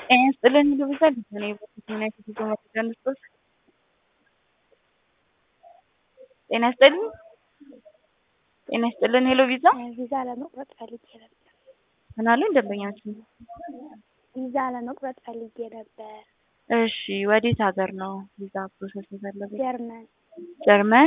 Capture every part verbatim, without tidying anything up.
ጥለን ይሉብታል እኔ በፊት ምን አይነት ይዞ መጥቷል ጤና ይስጥልኝ ጤና ይስጥልን ሄሎ ቪዛ ቪዛ ለመቁረጥ ፈልጌ ነበር። ምን አሉ ደንበኛችን? ቪዛ ለመቁረጥ ፈልጌ ነበር። እሺ ወዴት ሀገር ነው ቪዛ ፕሮሰስ የፈለጉት? ጀርመን። ጀርመን?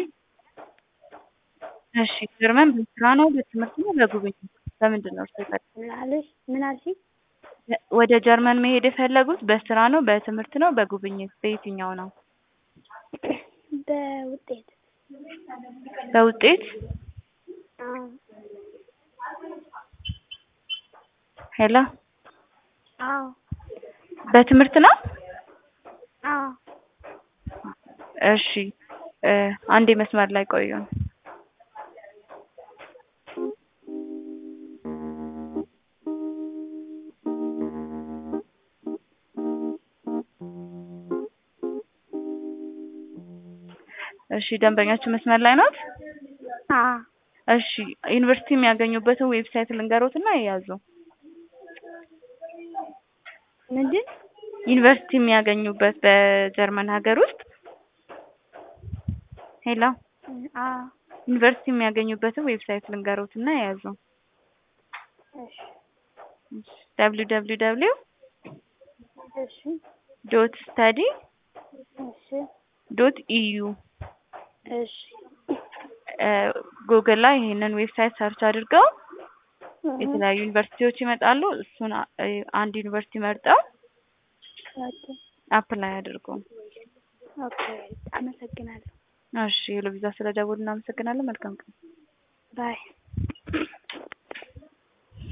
እሺ ጀርመን በስራ ነው በትምህርት ነው በጉብኝት? በምንድን ነው እርሶ የፈለጉት? ምን አልሽ? ምን አልሽኝ? ወደ ጀርመን መሄድ የፈለጉት በስራ ነው በትምህርት ነው በጉብኝት በየትኛው ነው? በውጤት በውጤት? አዎ። ሄሎ አዎ። በትምህርት ነው? አዎ። እሺ አንዴ መስመር ላይ ቆዩ። እሺ ደንበኛችን መስመር ላይ ናት? አዎ። እሺ ዩኒቨርሲቲ የሚያገኙበትን ዌብሳይት ልንገሮትና ይያዙ። ምንድን? ዩኒቨርሲቲ የሚያገኙበት በጀርመን ሀገር ውስጥ ሄሎ አዎ። ዩኒቨርሲቲ የሚያገኙበትን ዌብሳይት ልንገሮትና ይያዙ። እሺ ደብሊው ደብሊው ደብሊው እሺ ዶት ስታዲ እሺ ዶት ኢዩ እሺ ጉግል ላይ ይሄንን ዌብሳይት ሰርች አድርገው የተለያዩ ዩኒቨርሲቲዎች ይመጣሉ። እሱን አንድ ዩኒቨርሲቲ መርጠው ኦኬ አፕላይ አድርጉ። ኦኬ አመሰግናለሁ። እሺ ሄሎ ቪዛ ስለደወሉ እናመሰግናለን። መልካም ቀን። ባይ